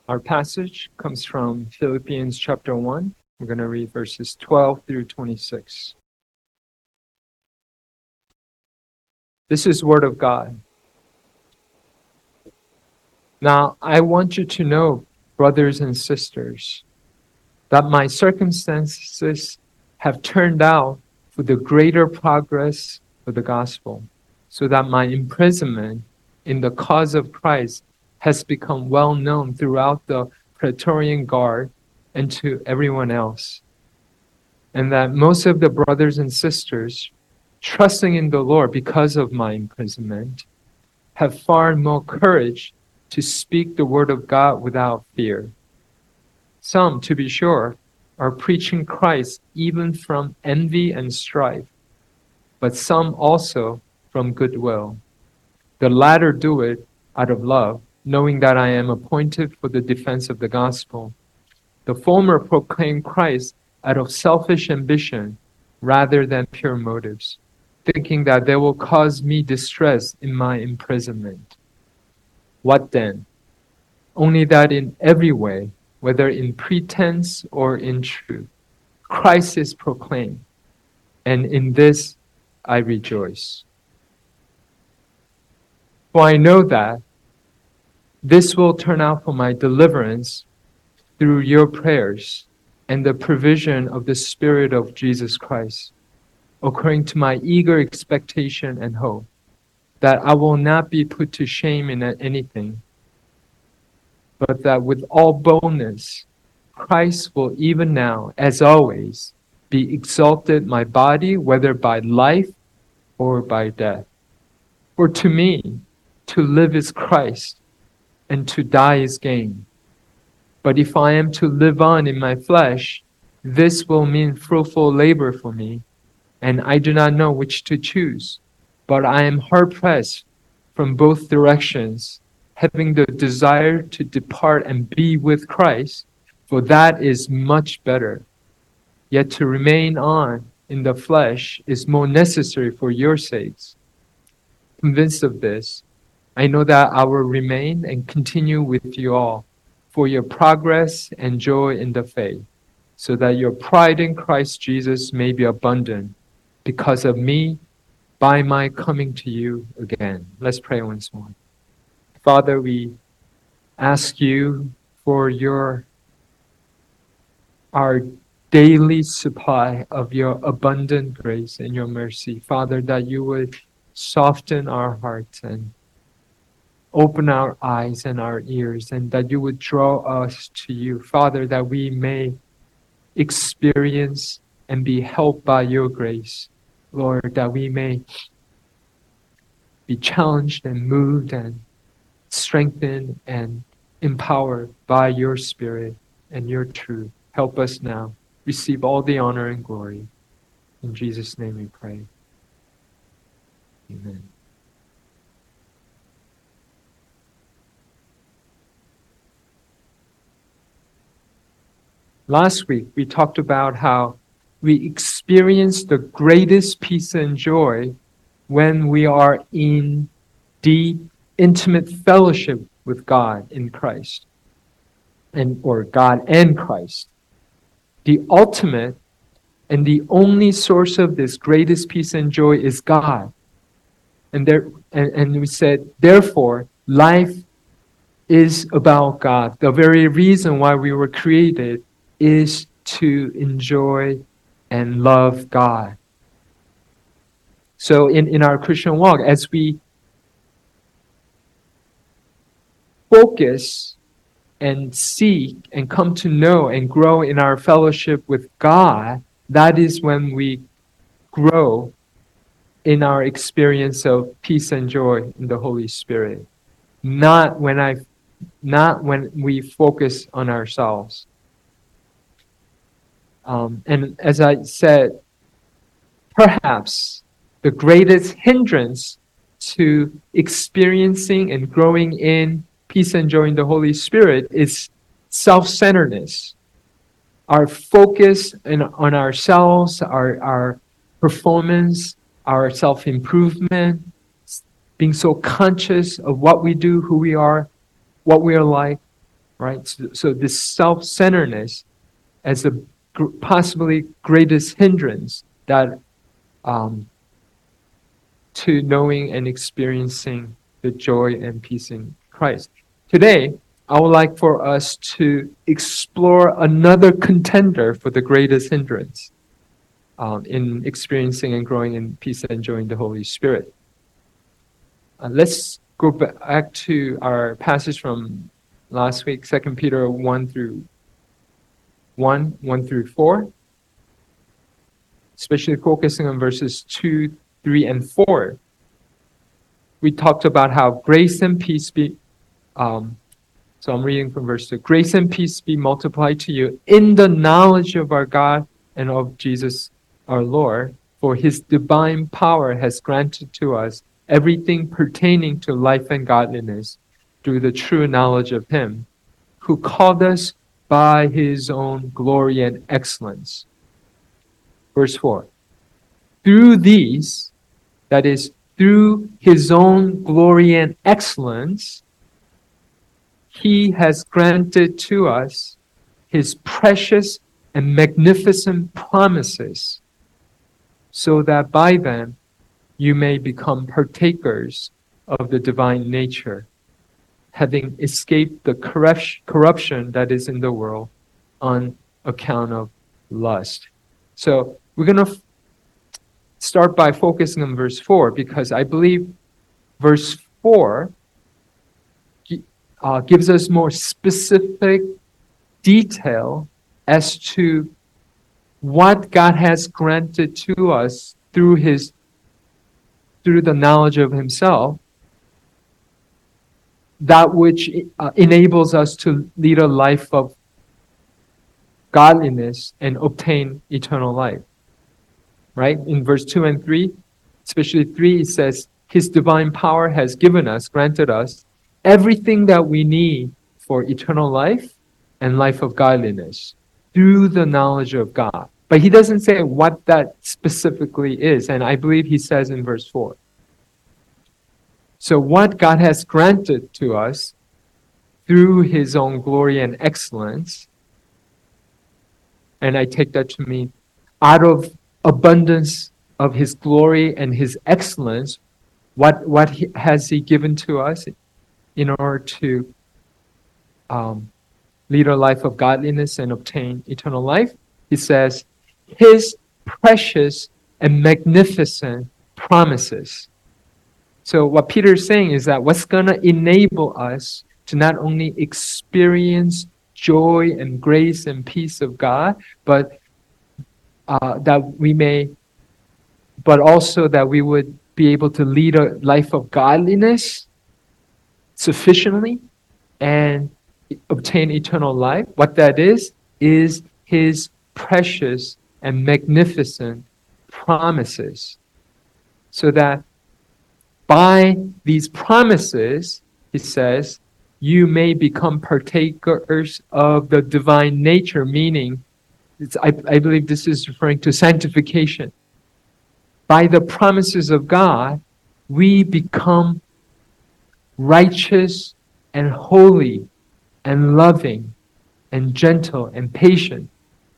Our passage comes from Philippians chapter 1. We're going to read verses 12 through 26. This is Word of God. Now, I want you to know, brothers and sisters, that my circumstances have turned out for the greater progress of the gospel, so that my imprisonment in the cause of Christ has become well known throughout the Praetorian Guard and to everyone else. And that most of the brothers and sisters, trusting in the Lord because of my imprisonment, have far more courage to speak the word of God without fear. Some, to be sure, are preaching Christ even from envy and strife, but some also from goodwill. The latter do it out of love, knowing that I am appointed for the defense of the gospel. The former proclaim Christ out of selfish ambition rather than pure motives, thinking that they will cause me distress in my imprisonment. What then? Only that in every way, whether in pretense or in truth, Christ is proclaimed, and in this I rejoice. For I know that this will turn out for my deliverance through your prayers and the provision of the Spirit of Jesus Christ, according to my eager expectation and hope, that I will not be put to shame in anything, but that with all boldness, Christ will even now, as always, be exalted my body, whether by life or by death. For to me, to live is Christ, and to die is gain. But if I am to live on in my flesh, this will mean fruitful labor for me, and I do not know which to choose. But I am hard-pressed from both directions, having the desire to depart and be with Christ, for that is much better. Yet to remain on in the flesh is more necessary for your sakes. Convinced of this, I know that I will remain and continue with you all for your progress and joy in the faith, so that your pride in Christ Jesus may be abundant because of me by my coming to you again. Let's pray once more. Father, we ask you for our daily supply of your abundant grace and your mercy. Father, that you would soften our hearts and open our eyes and our ears, and that you would draw us to you. Father, that we may experience and be helped by your grace. Lord, that we may be challenged and moved and strengthened and empowered by your Spirit and your truth. Help us now. Receive all the honor and glory. In Jesus' name we pray. Amen. Last week, we talked about how we experience the greatest peace and joy when we are in deep, intimate fellowship with God in Christ, or God and Christ. The ultimate and the only source of this greatest peace and joy is God. And we said, therefore, life is about God. The very reason why we were created is to enjoy and love God. So in our Christian walk, as we focus and seek and come to know and grow in our fellowship with God, that is when we grow in our experience of peace and joy in the Holy Spirit. Not when we focus on ourselves. And as I said, perhaps the greatest hindrance to experiencing and growing in peace and joy in the Holy Spirit is self-centeredness. Our focus on ourselves, our performance, our self-improvement, being so conscious of what we do, who we are, what we are like. right? So this self-centeredness as the possibly greatest hindrance that to knowing and experiencing the joy and peace in Christ. Today, I would like for us to explore another contender for the greatest hindrance in experiencing and growing in peace and joy in the Holy Spirit. Let's go back to our passage from last week, 2 Peter 1 through 4, especially focusing on verses 2, 3, and 4. We talked about how grace and peace be, so I'm reading from verse 2. Grace and peace be multiplied to you in the knowledge of our God and of Jesus our Lord, for his divine power has granted to us everything pertaining to life and godliness through the true knowledge of him who called us by his own glory and excellence. Verse 4. Through these, that is, through his own glory and excellence, he has granted to us his precious and magnificent promises, so that by them you may become partakers of the divine nature, having escaped the corruption that is in the world on account of lust. So we're going to start by focusing on verse 4, because I believe verse 4 gives us more specific detail as to what God has granted to us through the knowledge of himself, that which enables us to lead a life of godliness and obtain eternal life. Right? In verse 2 and 3, especially 3, it says, his divine power has granted us everything that we need for eternal life and life of godliness through the knowledge of God. But he doesn't say what that specifically is, and I believe he says in verse 4. So what God has granted to us through his own glory and excellence, and I take that to mean out of abundance of his glory and his excellence, what has he given to us in order to lead a life of godliness and obtain eternal life? He says, his precious and magnificent promises. So what Peter is saying is that what's going to enable us to not only experience joy and grace and peace of God, but also that we would be able to lead a life of godliness sufficiently and obtain eternal life. What that is his precious and magnificent promises. So that by these promises, he says, you may become partakers of the divine nature, meaning, I believe this is referring to sanctification. By the promises of God, we become righteous and holy and loving and gentle and patient,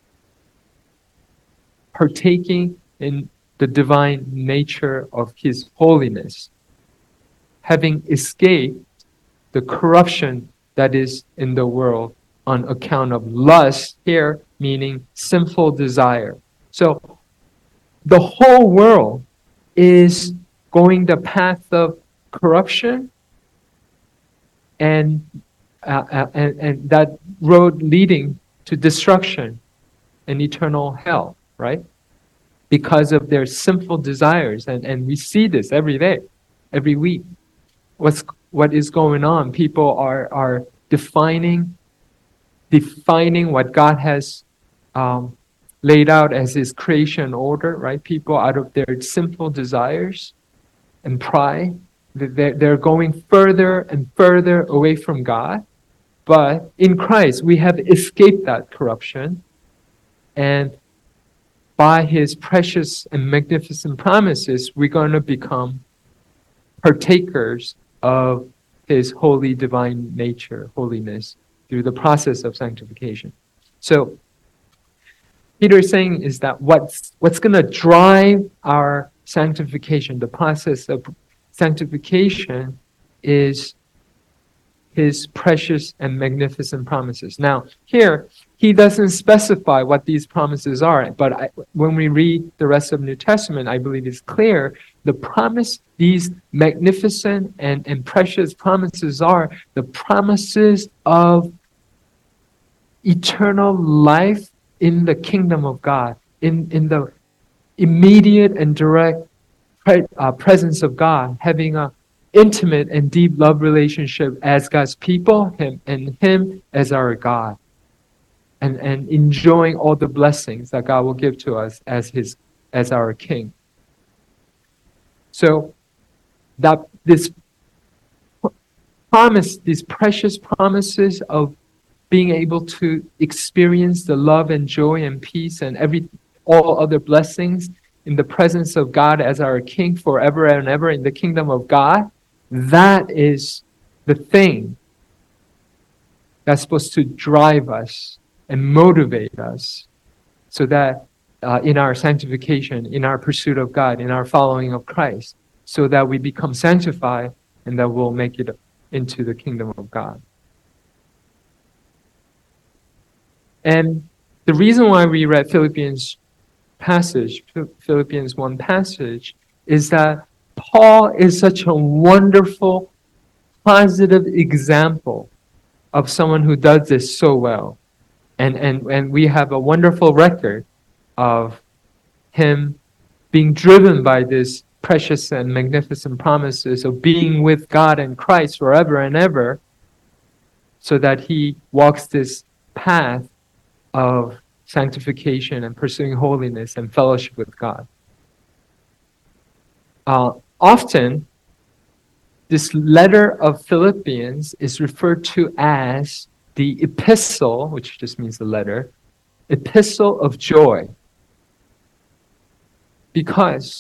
partaking in the divine nature of his holiness, having escaped the corruption that is in the world on account of lust, here meaning sinful desire. So the whole world is going the path of corruption, and that road leading to destruction and eternal hell, right? Because of their sinful desires. And we see this every day, every week. What is going on? People are defining what God has laid out as his creation order, right? People, out of their sinful desires and pride, they're going further and further away from God. But in Christ, we have escaped that corruption, and by his precious and magnificent promises, we're going to become partakers of his holy divine nature, holiness, through the process of sanctification. So Peter is saying is that what's going to drive our sanctification, the process of sanctification, is his precious and magnificent promises. Now, here, he doesn't specify what these promises are, but when we read the rest of the New Testament, I believe it's clear the promise, these magnificent and precious promises are the promises of eternal life in the kingdom of God, in the immediate and direct presence of God, having a intimate and deep love relationship as God's people, Him as our God, and enjoying all the blessings that God will give to us as our King. So that this promise, these precious promises of being able to experience the love and joy and peace and all other blessings in the presence of God as our King forever and ever in the kingdom of God, that is the thing that's supposed to drive us and motivate us so that in our sanctification, in our pursuit of God, in our following of Christ, so that we become sanctified and that we'll make it into the kingdom of God. And the reason why we read Philippians 1 passage, is that Paul is such a wonderful, positive example of someone who does this so well. And we have a wonderful record of him being driven by this precious and magnificent promises of being with God and Christ forever and ever, so that he walks this path of sanctification and pursuing holiness and fellowship with God. Often, this letter of Philippians is referred to as the epistle, which just means the letter, epistle of joy. Because,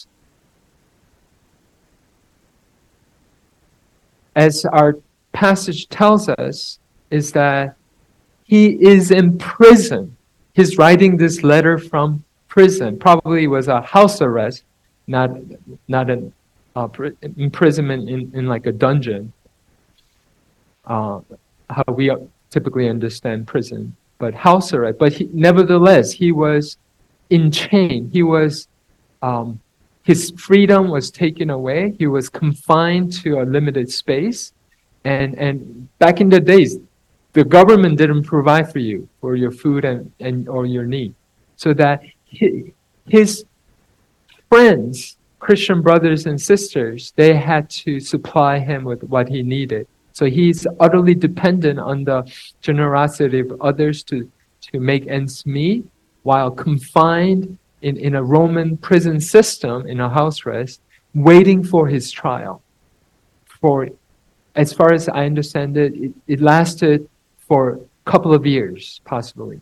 as our passage tells us, is that he is in prison. He's writing this letter from prison. Probably was a house arrest, not an imprisonment in like a dungeon. How we typically understand prison, but house arrest. But nevertheless, he was in chain. He was, his freedom was taken away. He was confined to a limited space. And back in the days, the government didn't provide for you for your food and or your need, so that his friends, Christian brothers and sisters, they had to supply him with what he needed. So he's utterly dependent on the generosity of others to make ends meet, while confined in a Roman prison system, in a house arrest, waiting for his trial. For, as far as I understand it lasted for a couple of years, possibly.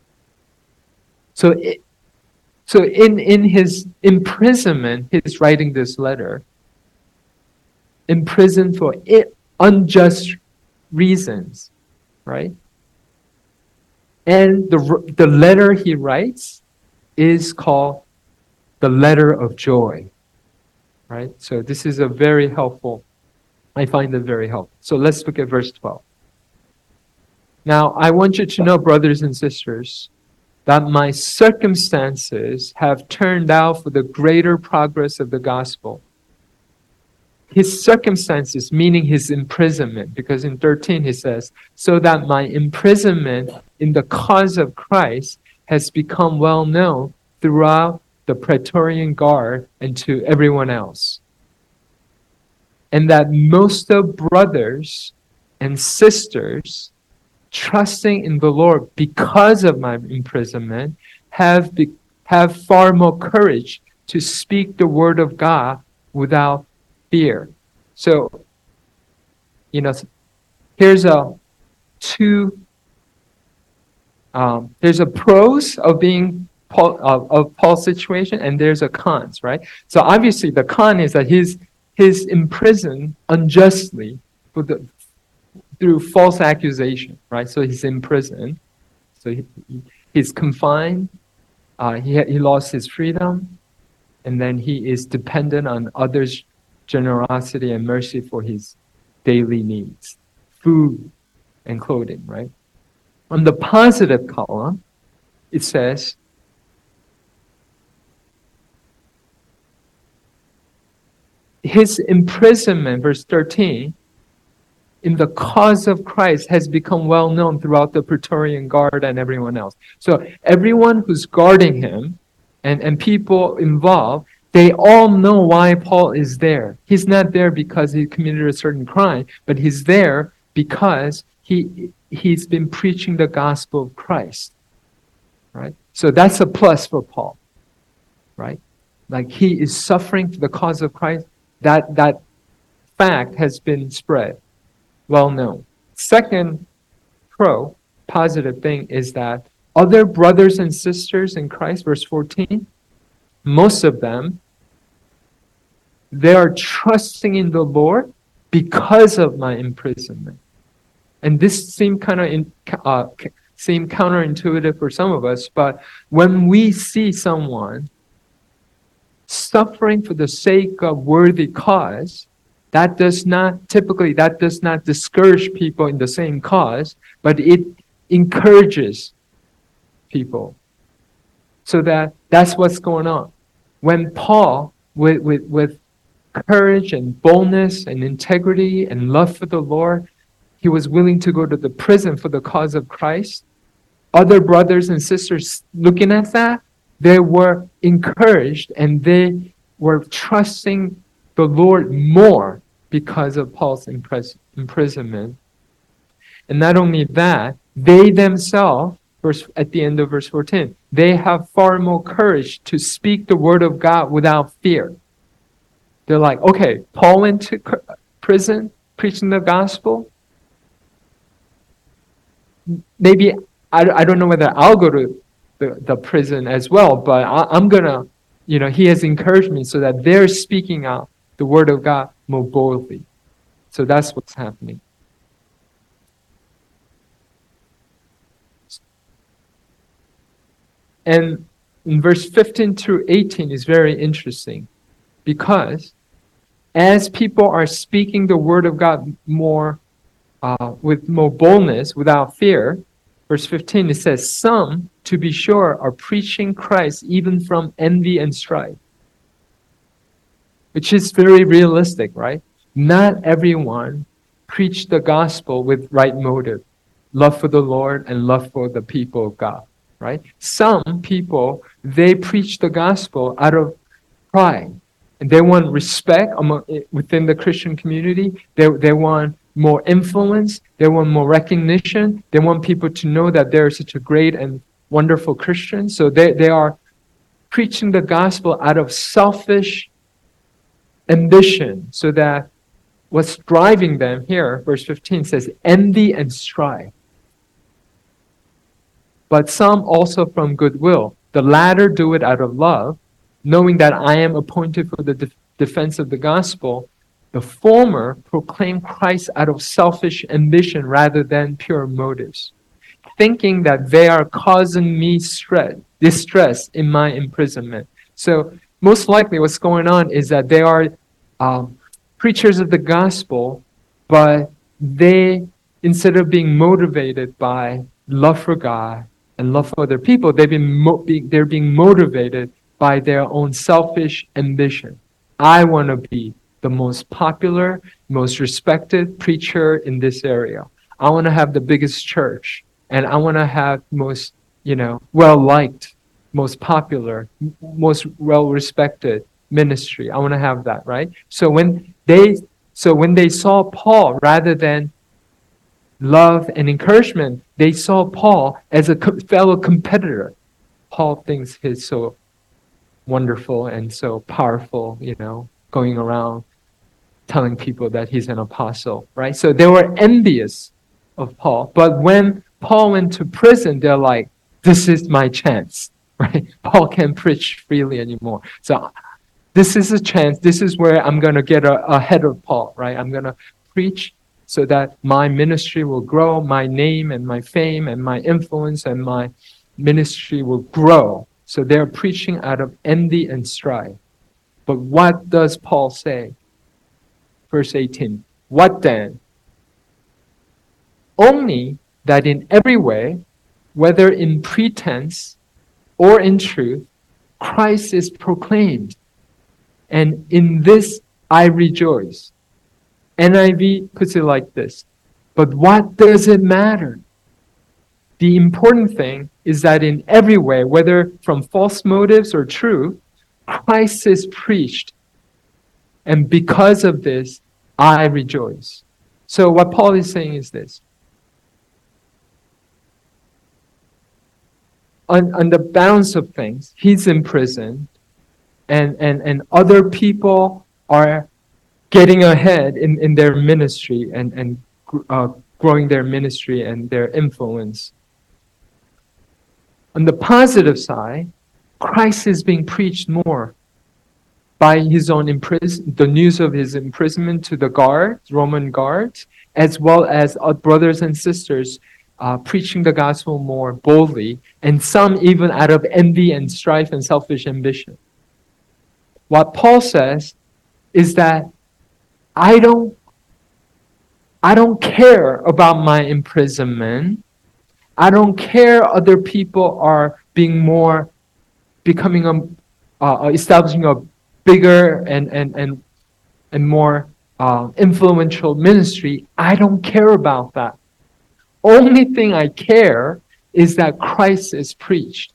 So in his imprisonment, he's writing this letter, imprisoned for unjust reasons, right? And the letter he writes is called the letter of joy, right? So this is a very helpful, I find it very helpful. So let's look at verse 12. Now, I want you to know, brothers and sisters, that my circumstances have turned out for the greater progress of the gospel. His circumstances, meaning his imprisonment, because in 13 he says, so that my imprisonment in the cause of Christ has become well known throughout the Praetorian Guard and to everyone else. And that most of brothers and sisters trusting in the Lord because of my imprisonment have far more courage to speak the word of God without fear. So, here's a pros of being of Paul's situation, and there's a cons, right? So obviously the con is that he's imprisoned unjustly through false accusation, right? So he's in prison. So he's confined. He lost his freedom. And then he is dependent on others' generosity and mercy for his daily needs, food and clothing, right? On the positive column, it says, his imprisonment, verse 13, in the cause of Christ has become well known throughout the Praetorian Guard and everyone else. So everyone who's guarding him and people involved, they all know why Paul is there. He's not there because he committed a certain crime, but he's there because he's been preaching the gospel of Christ, right? So that's a plus for Paul, right? Like he is suffering for the cause of Christ. That fact has been spread, well known. Second positive thing is that other brothers and sisters in Christ, verse 14, most of them, they are trusting in the Lord because of my imprisonment. And this seemed seem counterintuitive for some of us, but when we see someone suffering for the sake of worthy cause, that does not discourage people in the same cause, but it encourages people. So that's what's going on. When Paul, with courage and boldness and integrity and love for the Lord, he was willing to go to the prison for the cause of Christ, other brothers and sisters looking at that, they were encouraged and they were trusting the Lord more because of Paul's imprisonment. And not only that, they themselves, at the end of verse 14, they have far more courage to speak the word of God without fear. They're like, okay, Paul went to prison preaching the gospel. Maybe, I don't know whether I'll go to the prison as well, but I'm going to, he has encouraged me so that they're speaking out the word of God more boldly. So that's what's happening. And in verse 15 through 18 is very interesting because as people are speaking the word of God more with more boldness, without fear, verse 15, it says, some, to be sure, are preaching Christ even from envy and strife. Which is very realistic, right? Not everyone preached the gospel with right motive, love for the Lord and love for the people of God, right? Some people, they preach the gospel out of pride. And they want respect within the Christian community. They want more influence. They want more recognition. They want people to know that they're such a great and wonderful Christian. So they are preaching the gospel out of selfish ambition, so that what's driving them here, verse 15 says, envy and strife. But some also from goodwill. The latter do it out of love, knowing that I am appointed for the defense of the gospel. The former proclaim Christ out of selfish ambition rather than pure motives, thinking that they are causing me distress in my imprisonment. So most likely what's going on is that they are preachers of the gospel, but they, instead of being motivated by love for God and love for other people, they're being motivated by their own selfish ambition. I want to be the most popular, most respected preacher in this area. I want to have the biggest church, and I want to have most, well-liked, most popular, most well-respected ministry. I want to have that, right? So when they saw Paul, rather than love and encouragement, they saw Paul as a fellow competitor. Paul thinks he's so wonderful and so powerful, going around telling people that he's an apostle, right? So they were envious of Paul. But when Paul went to prison, they're like, this is my chance, right? Paul can't preach freely anymore. So this is a chance. This is where I'm going to get ahead of Paul, right? I'm going to preach so that my ministry will grow, my name and my fame and my influence and my ministry will grow. So they're preaching out of envy and strife. But what does Paul say? Verse 18, what then? Only that in every way, whether in pretense or in truth, Christ is proclaimed. And in this I rejoice. NIV puts it like this. But what does it matter? The important thing is that in every way, whether from false motives or true, Christ is preached. And because of this, I rejoice. So what Paul is saying is this. On the balance of things, he's in prison, and other people are getting ahead in their ministry and growing their ministry and their influence. On the positive side, Christ is being preached more by his own the news of his imprisonment to the guards, Roman guards, as well as brothers and sisters preaching the gospel more boldly, and some even out of envy and strife and selfish ambition. What Paul says is that I don't care about my imprisonment. I don't care other people are becoming establishing a bigger and more influential ministry. I don't care about that. Only thing I care is that Christ is preached.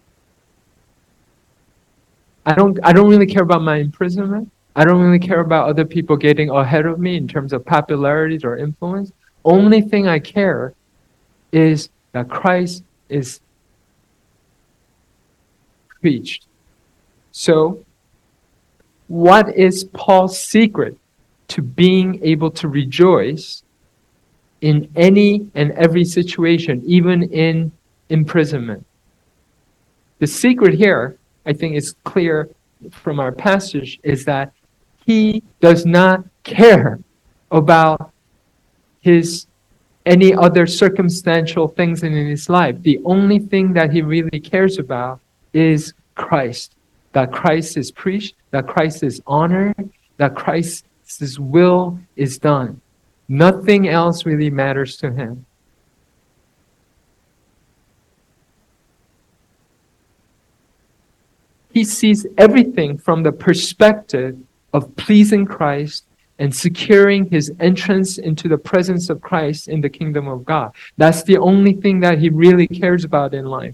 I don't really care about my imprisonment. I don't really care about other people getting ahead of me in terms of popularity or influence. Only thing I care is that Christ is preached. So, what is Paul's secret to being able to rejoice in any and every situation, even in imprisonment? The secret here, I think is clear from our passage, is that he does not care about any other circumstantial things in his life. The only thing that he really cares about is Christ. That Christ is preached, that Christ is honored, that Christ's will is done. Nothing else really matters to him. He sees everything from the perspective of pleasing Christ and securing his entrance into the presence of Christ in the kingdom of God. That's the only thing that he really cares about in life.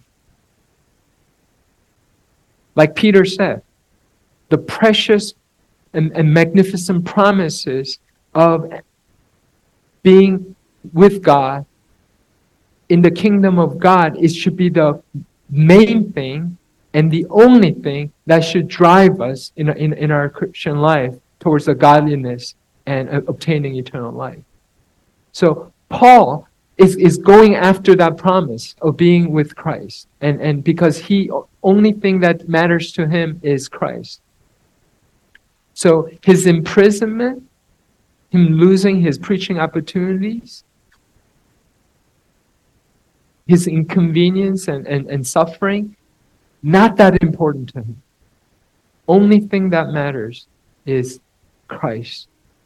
Like Peter said, the precious and magnificent promises of being with God in the kingdom of God, it should be the main thing and the only thing that should drive us in our Christian life towards the godliness and obtaining eternal life. So Paul is going after that promise of being with Christ. And because only thing that matters to him is Christ. So his imprisonment, him losing his preaching opportunities, his inconvenience and suffering, not that important to him. Only thing that matters is Christ.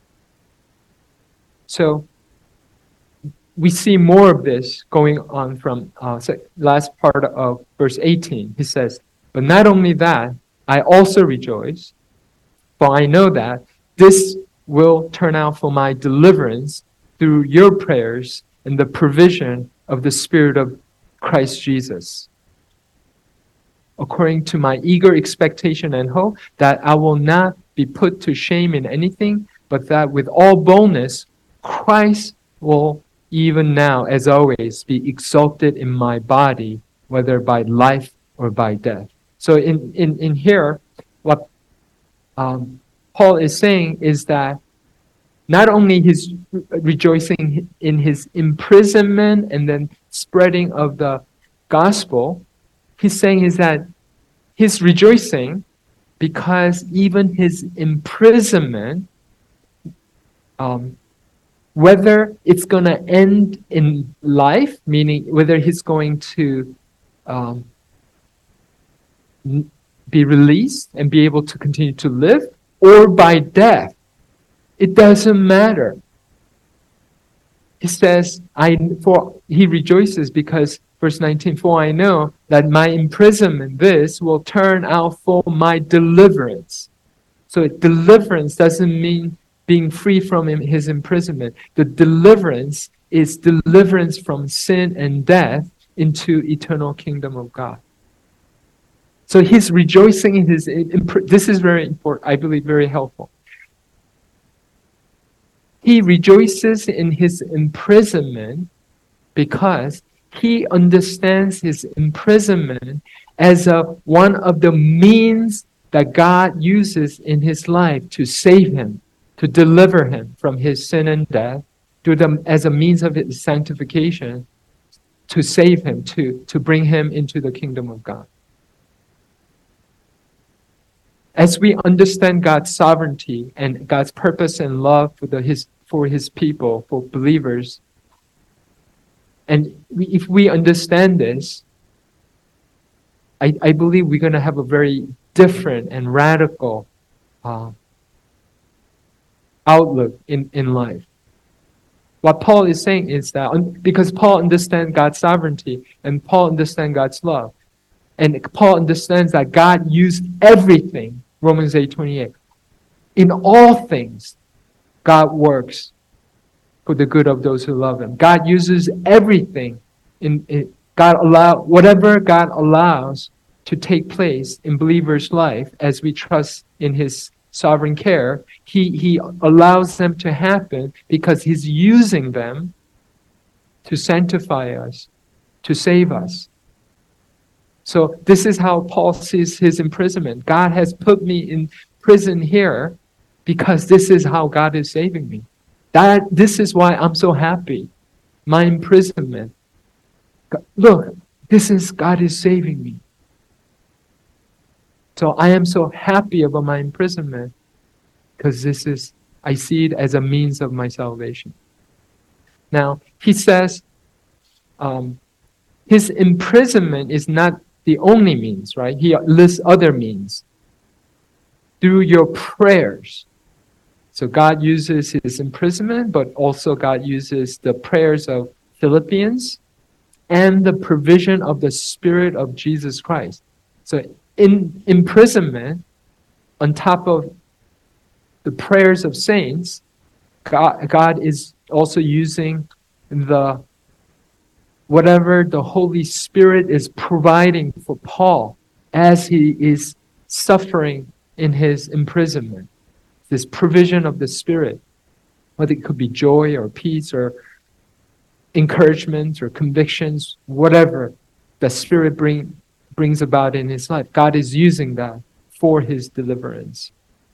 So we see more of this going on from last part of verse 18. He says, but not only that, I also rejoice, for I know that this will turn out for my deliverance through your prayers and the provision of the Spirit of Christ Jesus, according to my eager expectation and hope that I will not be put to shame in anything, but that with all boldness, Christ will even now, as always, be exalted in my body, whether by life or by death. So in here, what Paul is saying is that not only he's rejoicing in his imprisonment and then spreading of the gospel, he's saying is that he's rejoicing because even his imprisonment whether it's going to end in life, meaning whether he's going to be released and be able to continue to live, or by death. It doesn't matter. He says, he rejoices because, verse 19, for I know that my imprisonment, this will turn out for my deliverance. So deliverance doesn't mean being free from his imprisonment. The deliverance is deliverance from sin and death into eternal kingdom of God. So he's rejoicing in his, this is very important, I believe very helpful. He rejoices in his imprisonment because he understands his imprisonment as one of the means that God uses in his life to save him, to deliver him from his sin and death, as a means of his sanctification, to save him, to bring him into the kingdom of God. As we understand God's sovereignty and God's purpose and love for his people, for believers, and if we understand this, I believe we're going to have a very different and radical outlook in life. What Paul is saying is that because Paul understands God's sovereignty and Paul understands God's love, and Paul understands that God used everything, Romans 8:28. In all things, God works for the good of those who love him. God uses everything. Whatever God allows to take place in believers' life as we trust in his sovereign care, he allows them to happen because he's using them to sanctify us, to save us. So this is how Paul sees his imprisonment. God has put me in prison here because this is how God is saving me. This is why I'm so happy. My imprisonment. Look, God is saving me. So I am so happy about my imprisonment because I see it as a means of my salvation. Now, he says his imprisonment is not the only means, right? He lists other means. Through your prayers. So God uses his imprisonment, but also God uses the prayers of Philippians and the provision of the Spirit of Jesus Christ. So in imprisonment, on top of the prayers of saints, God is also using whatever the Holy Spirit is providing for Paul as he is suffering in his imprisonment. This provision of the Spirit, whether it could be joy or peace or encouragement or convictions, whatever the Spirit brings about in his life. God is using that for his deliverance.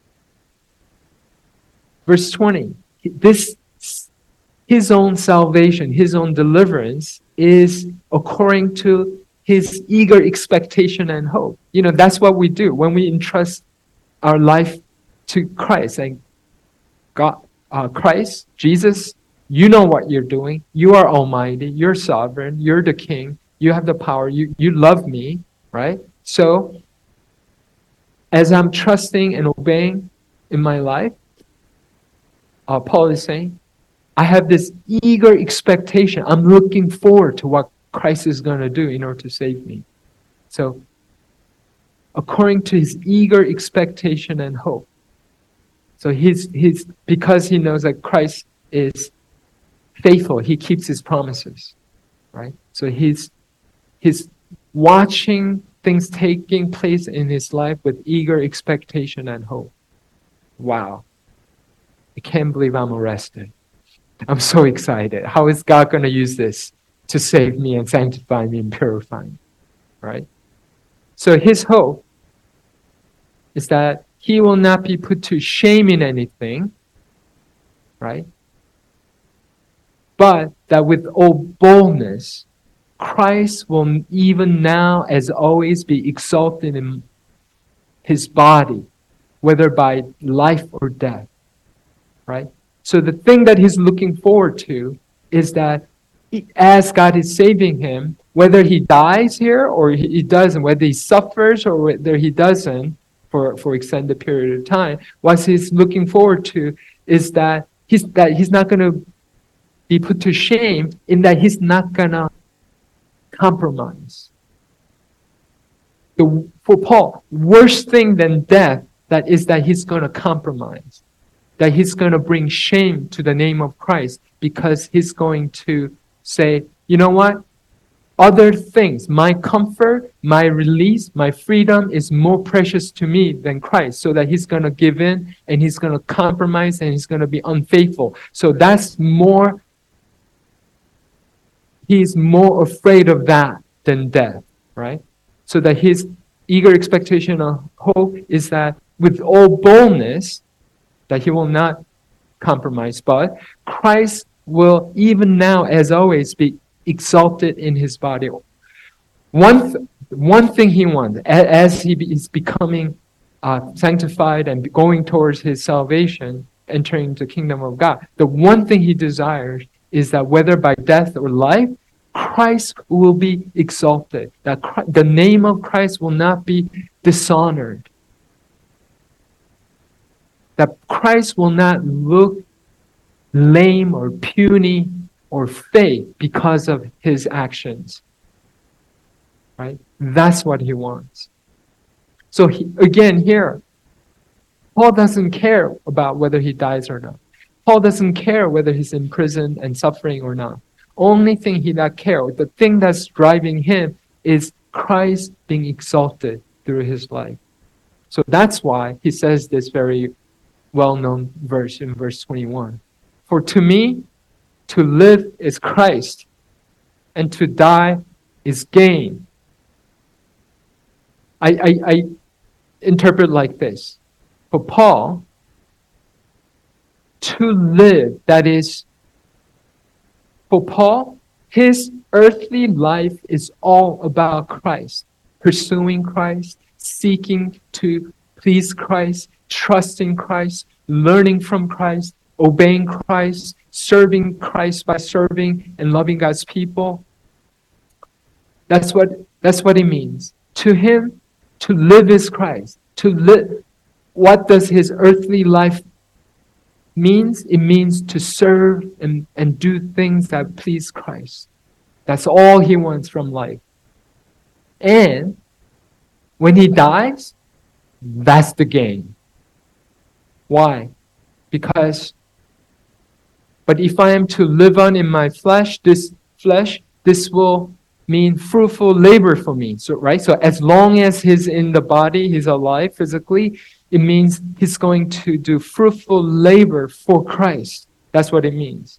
Verse 20, his own salvation, his own deliverance is according to his eager expectation and hope. That's what we do when we entrust our life to Christ. And God, Christ, Jesus, you know what you're doing. You are almighty. You're sovereign. You're the king. You have the power. You love me, right? So, as I'm trusting and obeying in my life, Paul is saying, I have this eager expectation. I'm looking forward to what Christ is going to do in order to save me. So, according to his eager expectation and hope. So he's because he knows that Christ is faithful, he keeps his promises, right? So he's watching things taking place in his life with eager expectation and hope. Wow. I can't believe I'm arrested. I'm so excited. How is God going to use this to save me and sanctify me and purify me, right? So his hope is that he will not be put to shame in anything, right? But that with all boldness, Christ will even now, as always, be exalted in his body, whether by life or death, right? So the thing that he's looking forward to is that as God is saving him, whether he dies here or he doesn't, whether he suffers or whether he doesn't for extended period of time, what he's looking forward to is that he's not going to be put to shame, in that he's not going to compromise. For Paul, worst thing than death that is that he's going to compromise, that he's going to bring shame to the name of Christ, because he's going to say, you know what? Other things, my comfort, my release, my freedom is more precious to me than Christ. So that he's going to give in and he's going to compromise and he's going to be unfaithful. So that's more, he's more afraid of that than death, right? So that his eager expectation of hope is that with all boldness, that he will not compromise, but Christ will even now, as always, be exalted in his body. One thing he wants, as he is becoming sanctified and going towards his salvation, entering the kingdom of God, the one thing he desires is that whether by death or life, Christ will be exalted. That the name of Christ will not be dishonored. That Christ will not look lame or puny or fake because of his actions. Right? That's what he wants. So again here, Paul doesn't care about whether he dies or not. Paul doesn't care whether he's in prison and suffering or not. Only thing he not care, the thing that's driving him is Christ being exalted through his life. So that's why he says this very well-known verse in verse 21. For to me, to live is Christ, and to die is gain. I interpret like this. For Paul, to live, that is, for Paul, his earthly life is all about Christ, pursuing Christ, seeking to please Christ, trusting Christ, learning from Christ, obeying Christ, serving Christ by serving and loving God's people. That's what it means. To him, to live is Christ. To live, what does his earthly life means? It means to serve and do things that please Christ. That's all he wants from life. And when he dies, that's the gain. Why? Because, but if I am to live on in my flesh, this will mean fruitful labor for me. So, right? So as long as he's in the body, he's alive physically, it means he's going to do fruitful labor for Christ. That's what it means.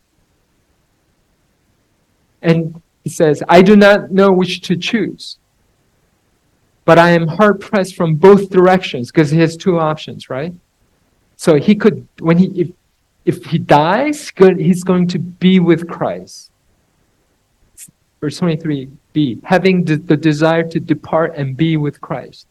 And he says, I do not know which to choose, but I am hard pressed from both directions, because he has two options, right? So he could, if he dies, he's going to be with Christ. Verse 23b, having the desire to depart and be with Christ.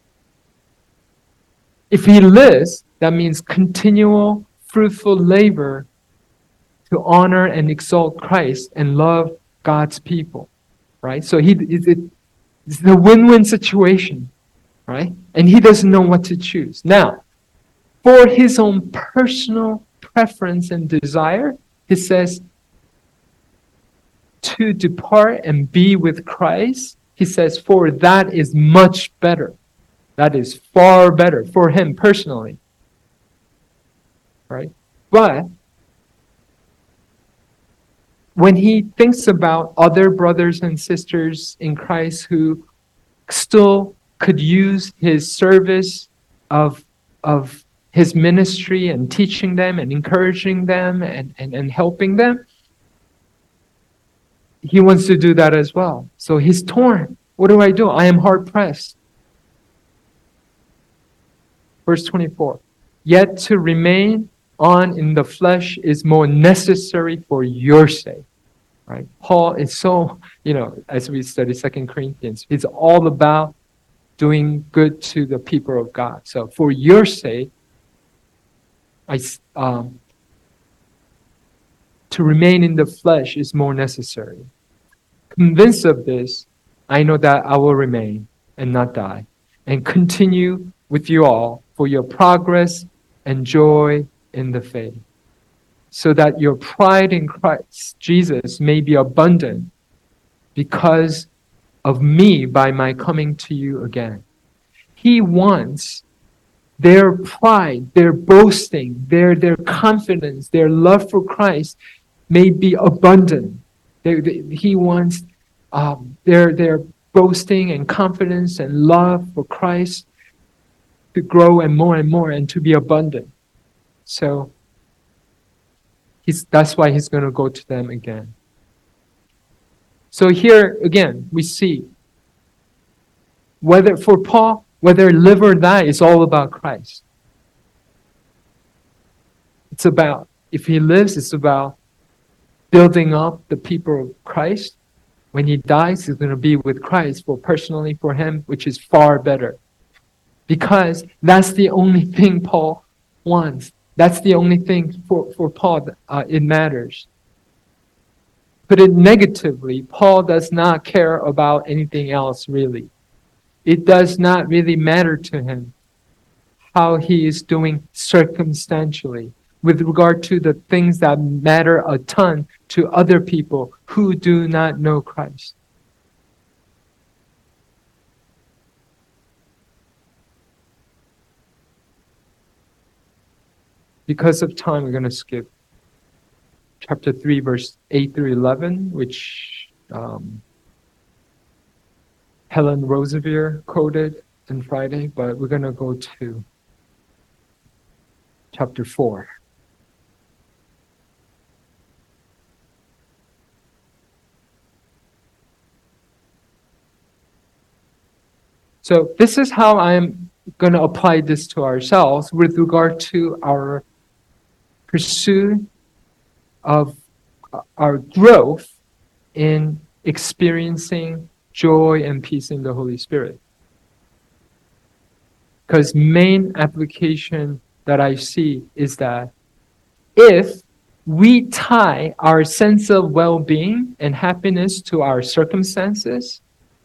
If he lives, that means continual, fruitful labor to honor and exalt Christ and love God's people, right? So it's a win-win situation, right? And he doesn't know what to choose. Now, for his own personal preference and desire, he says, to depart and be with Christ, he says, for that is much better. That is far better for him personally. Right? But when he thinks about other brothers and sisters in Christ who still could use his service of his ministry and teaching them and encouraging them and helping them, he wants to do that as well. So he's torn. What do? I am hard pressed. Verse 24. Yet to remain on in the flesh is more necessary for your sake. Right? Paul is so, as we study 2 Corinthians, it's all about doing good to the people of God. So for your sake, to remain in the flesh is more necessary. Convinced of this, I know that I will remain and not die, and continue with you all for your progress and joy in the faith, so that your pride in Christ Jesus may be abundant because of me by my coming to you again. He wants their pride, their boasting, their confidence, their love for Christ may be abundant. He wants their boasting and confidence and love for Christ to grow and more and to be abundant. So that's why he's going to go to them again. So here again, we see whether for Paul, whether live or die, it's all about Christ. It's about, if he lives, it's about building up the people of Christ. When he dies, he's going to be with Christ personally for him, which is far better. Because that's the only thing Paul wants. That's the only thing for Paul it matters. Put it negatively, Paul does not care about anything else really. It does not really matter to him how he is doing circumstantially with regard to the things that matter a ton to other people who do not know Christ. Because of time, we're going to skip chapter 3, verse 8 through 11, which Helen Roseveare quoted on Friday, but we're going to go to chapter 4. So this is how I'm going to apply this to ourselves with regard to our pursuit of our growth in experiencing joy and peace in the Holy Spirit. Because main application that I see is that if we tie our sense of well-being and happiness to our circumstances,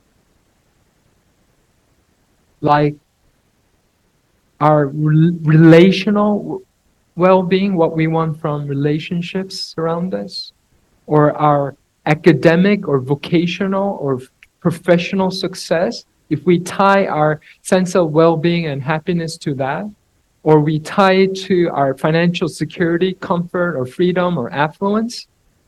like our relational well-being, what we want from relationships around us, or our academic or vocational or professional success, if we tie our sense of well-being and happiness to that, or we tie it to our financial security, comfort, or freedom, or affluence,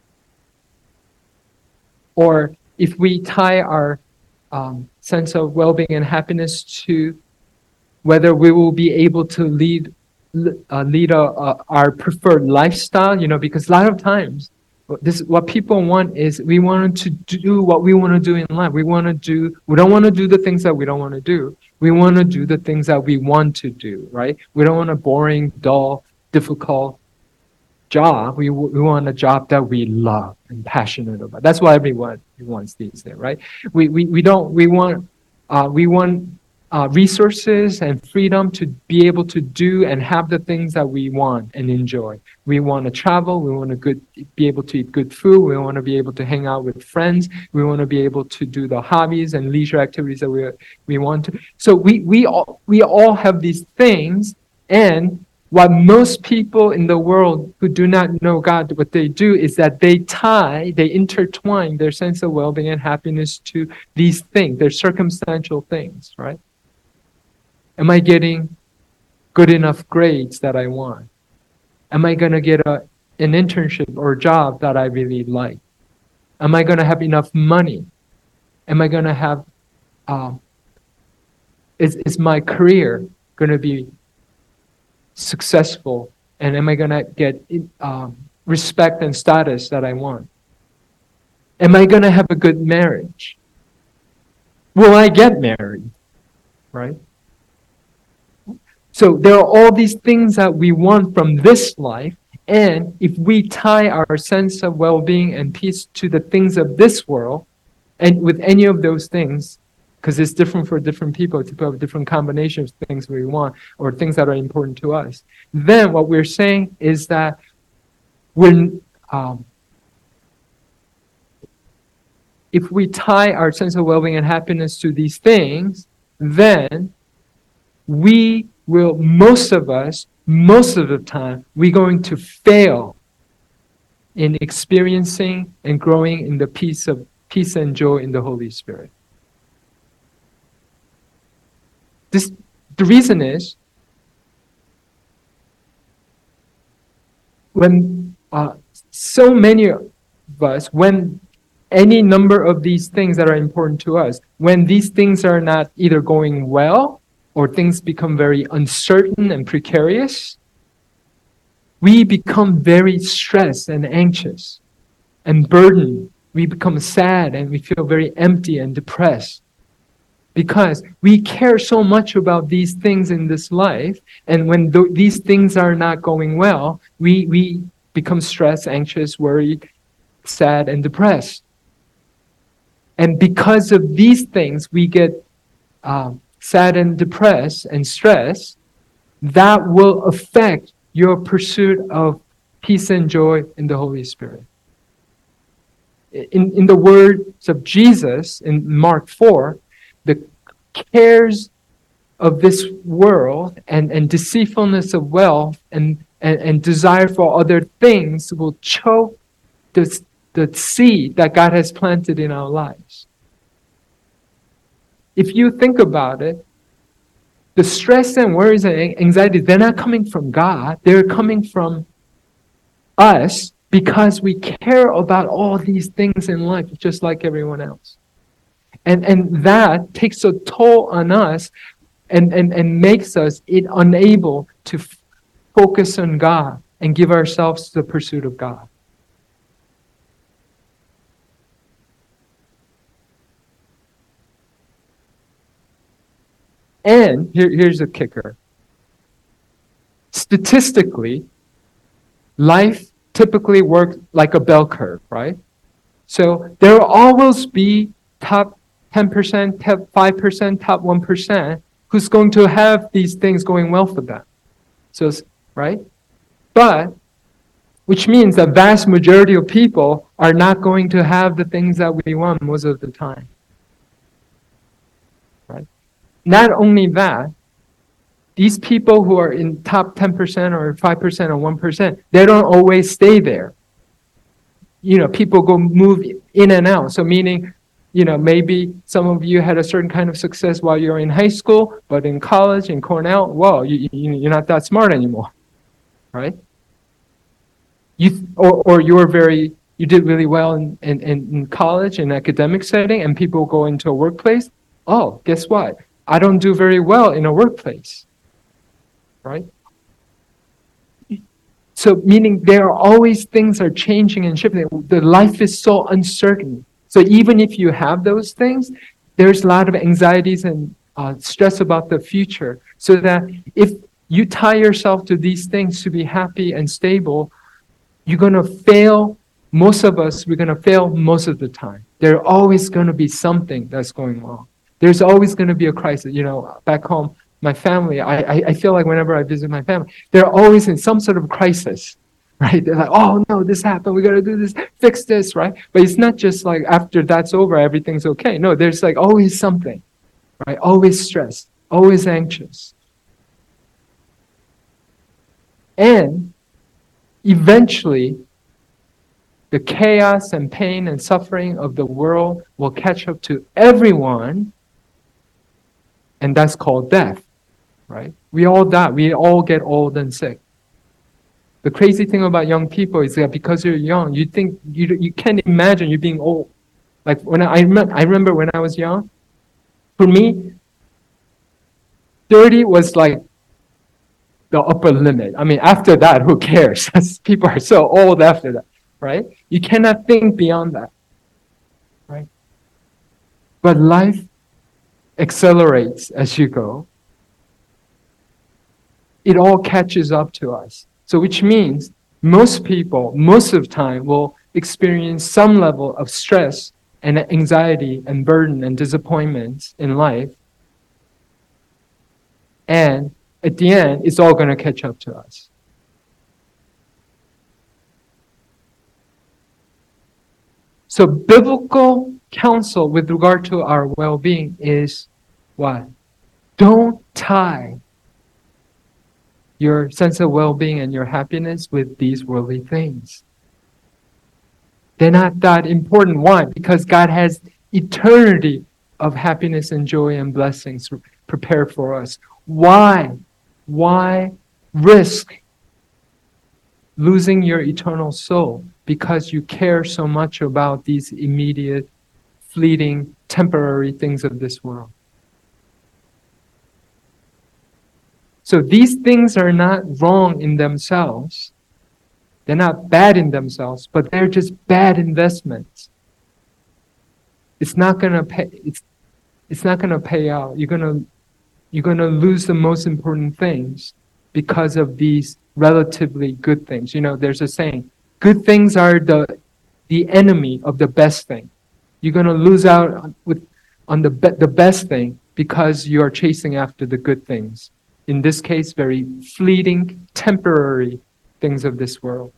or if we tie our sense of well-being and happiness to whether we will be able to lead our preferred lifestyle, because a lot of times, what people want is we want to do what we want to do in life. We don't want to do the things that we don't want to do. We want to do the things that we want to do, right? We don't want a boring, dull, difficult job. We want a job that we love and passionate about. That's what everyone wants these days, right? We want resources and freedom to be able to do and have the things that we want and enjoy. We want to travel. We want to be able to eat good food. We want to be able to hang out with friends. We want to be able to do the hobbies and leisure activities that we want to. So we all have these things, and what most people in the world who do not know God, what they do is that they intertwine their sense of well-being and happiness to these things, their circumstantial things, right? Am I getting good enough grades that I want? Am I going to get an internship or a job that I really like? Am I going to have enough money? Am I going to have, is my career going to be successful? And am I going to get respect and status that I want? Am I going to have a good marriage? Will I get married? Right? So there are all these things that we want from this life, and if we tie our sense of well-being and peace to the things of this world, and with any of those things, because it's different for different people have different combinations of things we want or things that are important to us, then what we're saying is that if we tie our sense of well-being and happiness to these things, then we will, most of us, most of the time, we're going to fail in experiencing and growing in the peace and joy in the Holy Spirit. The reason is, when so many of us, when any number of these things that are important to us, when these things are not either going well or things become very uncertain and precarious, we become very stressed and anxious and burdened. We become sad and we feel very empty and depressed because we care so much about these things in this life. And when these things are not going well, we become stressed, anxious, worried, sad, and depressed. And because of these things, we get sad and depressed and stressed. That will affect your pursuit of peace and joy in the Holy Spirit. In the words of Jesus in Mark 4, the cares of this world and deceitfulness of wealth and desire for other things will choke the seed that God has planted in our lives. If you think about it, the stress and worries and anxiety, they're not coming from God. They're coming from us because we care about all these things in life just like everyone else. And that takes a toll on us and makes us unable to focus on God and give ourselves to the pursuit of God. And here's the kicker. Statistically, life typically works like a bell curve, right? So there will always be top 10%, top 5%, top 1% who's going to have these things going well for them. So, right? But, which means the vast majority of people are not going to have the things that we want most of the time. Right? Not only that, these people who are in top 10% or 5% or 1%, they don't always stay there. People move in and out. So meaning, maybe some of you had a certain kind of success while you're in high school, but in college, in Cornell, whoa, you're not that smart anymore, right? You did really well in college, in academic setting, and people go into a workplace. Oh, guess what? I don't do very well in a workplace, right? So meaning there are always things are changing and shifting. The life is so uncertain. So even if you have those things, there's a lot of anxieties and stress about the future. So that if you tie yourself to these things to be happy and stable, you're going to fail. Most of us, we're going to fail most of the time. There's always going to be something that's going wrong. There's always going to be a crisis. Back home, my family, I feel like whenever I visit my family, they're always in some sort of crisis, right? They're like, oh no, this happened, we got to do this, fix this, right? But it's not just like after that's over, everything's okay. No, there's like always something, right? Always stressed, always anxious. And eventually, the chaos and pain and suffering of the world will catch up to everyone, and that's called death, right? We all die. We all get old and sick. The crazy thing about young people is that because you're young, you think you can't imagine you being old. Like when I remember when I was young, for me, 30 was like the upper limit. I mean, after that, who cares? People are so old after that, right? You cannot think beyond that, right? But life accelerates as you go. It all catches up to us. So which means most people, most of the time, will experience some level of stress and anxiety and burden and disappointments in life. And at the end, it's all going to catch up to us. So biblical counsel with regard to our well-being is what? Don't tie your sense of well-being and your happiness with these worldly things. They're not that important. Why? Because God has eternity of happiness and joy and blessings prepared for us. Why? Why risk losing your eternal soul because you care so much about these immediate, fleeting, temporary things of this world? So these things are not wrong in themselves. They're not bad in themselves, but they're just bad investments. It's not gonna pay. It's not gonna pay out. You're gonna lose the most important things because of these relatively good things. You know, there's a saying: good things are the enemy of the best thing. You're gonna lose out on the best thing because you are chasing after the good things. In this case, very fleeting, temporary things of this world.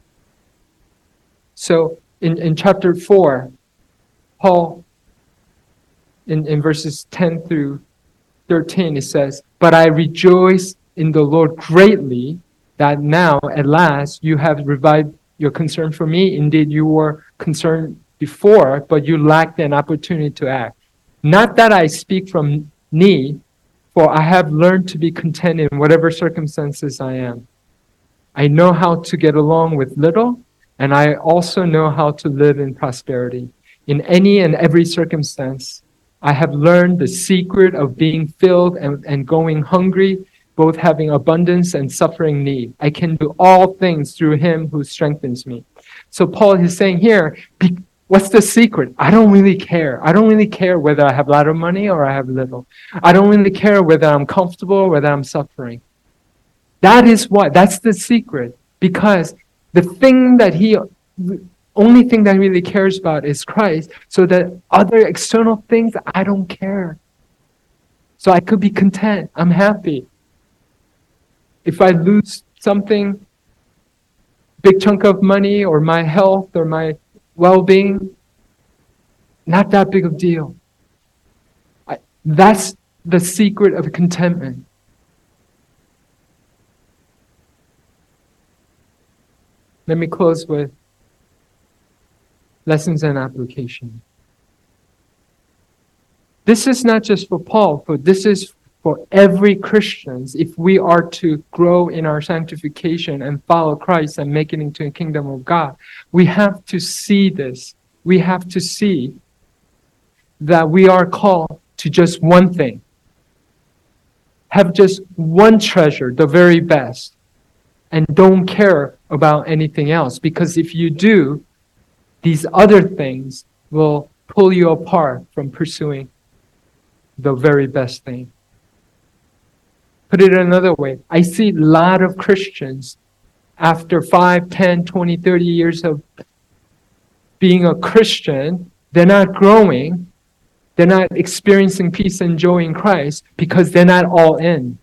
So in chapter 4, Paul, in verses 10 through 13, it says, "But I rejoice in the Lord greatly that now, at last, you have revived your concern for me. Indeed, you were concerned before, but you lacked an opportunity to act. Not that I speak from need, for I have learned to be content in whatever circumstances I am. I know how to get along with little, and I also know how to live in prosperity. In any and every circumstance, I have learned the secret of being filled and going hungry, both having abundance and suffering need. I can do all things through him who strengthens me." So Paul is saying here, what's the secret? I don't really care. I don't really care whether I have a lot of money or I have little. I don't really care whether I'm comfortable or whether I'm suffering. That's the secret. Because the only thing that he really cares about is Christ, so that other external things, I don't care. So I could be content. I'm happy. If I lose something, big chunk of money or my health or my well-being, not that big of a deal. That's the secret of contentment. Let me close with lessons and application. This is not just for Paul, but this is for every Christian. If we are to grow in our sanctification and follow Christ and make it into a kingdom of God, we have to see this. We have to see that we are called to just one thing. Have just one treasure, the very best, and don't care about anything else. Because if you do, these other things will pull you apart from pursuing the very best thing. Put it another way, I see a lot of Christians after 5, 10, 20, 30 years of being a Christian, they're not growing, they're not experiencing peace and joy in Christ because they're not all in.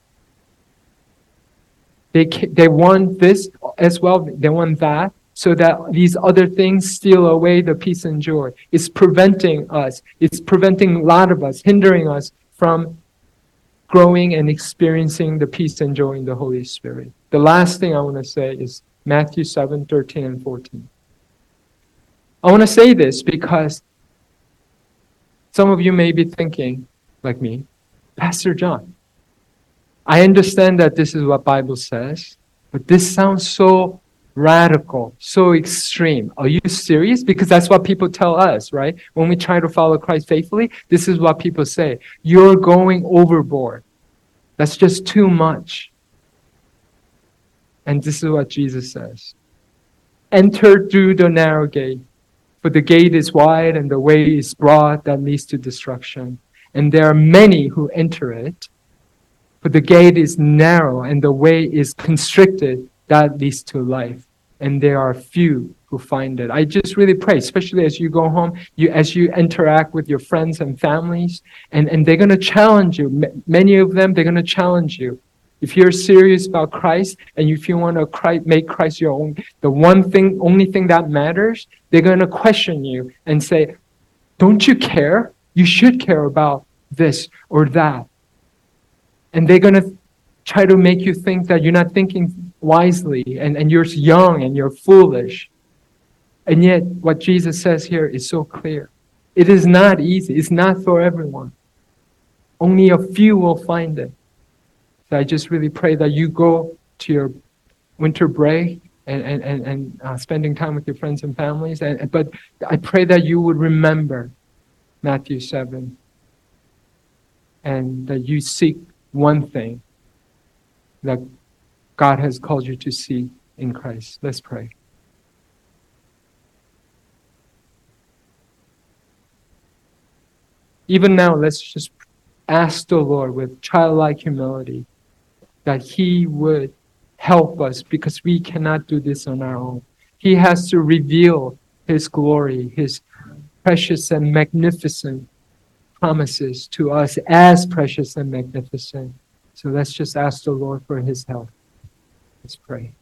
They want this as well, they want that, so that these other things steal away the peace and joy. It's preventing us, it's preventing a lot of us, hindering us from growing and experiencing the peace and joy in the Holy Spirit. The last thing I want to say is Matthew 7, 13 and 14. I want to say this because some of you may be thinking, like me, Pastor John, I understand that this is what Bible says, but this sounds so radical, so extreme. Are you serious? Because that's what people tell us, right? When we try to follow Christ faithfully, this is what people say. You're going overboard. That's just too much. And this is what Jesus says. Enter through the narrow gate, for the gate is wide and the way is broad that leads to destruction. And there are many who enter it, but the gate is narrow and the way is constricted that leads to life. And there are few who find it. I just really pray, especially as you go home, as you interact with your friends and families, and they're going to challenge you. Many of them, they're going to challenge you. If you're serious about Christ and if you want to make Christ your own, the only thing that matters, they're going to question you and say, Don't you care? You should care about this or that. And they're going to try to make you think that you're not thinking wisely and you're young and you're foolish. And yet, what Jesus says here is so clear. It is not easy. It's not for everyone. Only a few will find it. So I just really pray that you go to your winter break and spending time with your friends and families. But I pray that you would remember Matthew 7 and that you seek one thing that God has called you to see in Christ. Let's pray. Even now, let's just ask the Lord with childlike humility that He would help us, because we cannot do this on our own. He has to reveal His glory, His precious and magnificent promises to us as precious and magnificent. So let's just ask the Lord for His help. Let's pray.